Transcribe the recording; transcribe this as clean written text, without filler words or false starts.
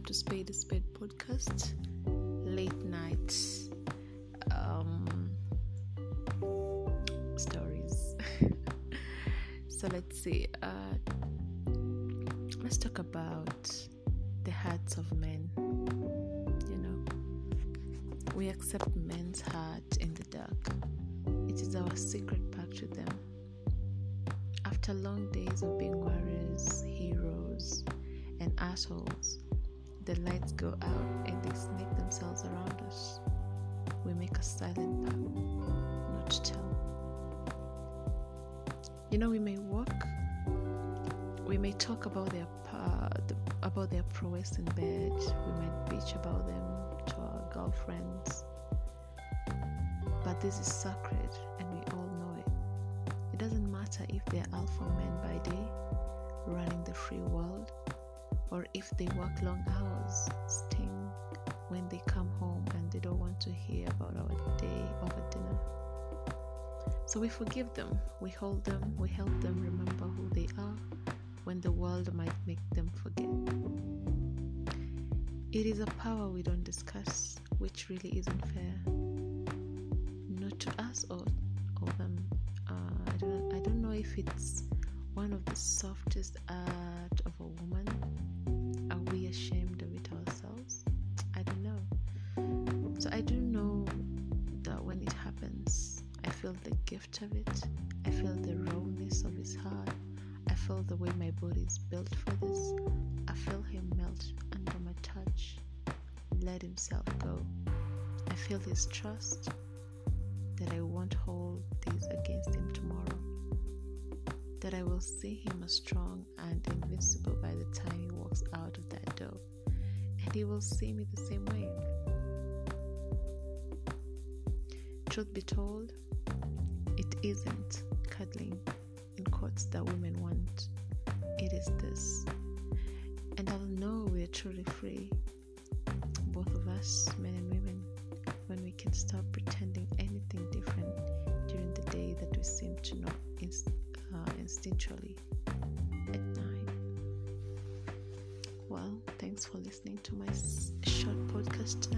to Spade is Spade podcast, late night stories. So let's see. Let's talk about the hearts of men. We accept men's heart in the dark. It is our secret pact to them. After long days of being warriors, heroes, and assholes, the lights go out and they snake themselves around us. We make a silent pact not to tell. We may walk, we may talk about their prowess in bed, we might bitch about them to our girlfriends, but this is sacred and we all know it. It doesn't matter if they're alpha men by day, running the free world, or if they work long hours, sting when they come home and they don't want to hear about our day over dinner. So we forgive them, we hold them, we help them remember who they are when the world might make them forget. It is a power we don't discuss, which really isn't fair. Not to us or them. I don't know if it's one of the softest art of a woman. Are we ashamed of it ourselves? I don't know. So I do know that when it happens, I feel the gift of it. I feel the rawness of his heart. I feel the way my body is built for this. I feel him melt under my touch, let himself go. I feel his trust that I won't hold these against him tomorrow, that I will see him as strong and invincible by the time he walks out of that door, and he will see me the same way. Truth be told, it isn't cuddling in quotes that women want. It is this. And I'll know we're truly free, both of us, men and women, when we can stop pretending anything different during the day that we seem to know instinctually at night. Well, thanks for listening to my short podcast tonight.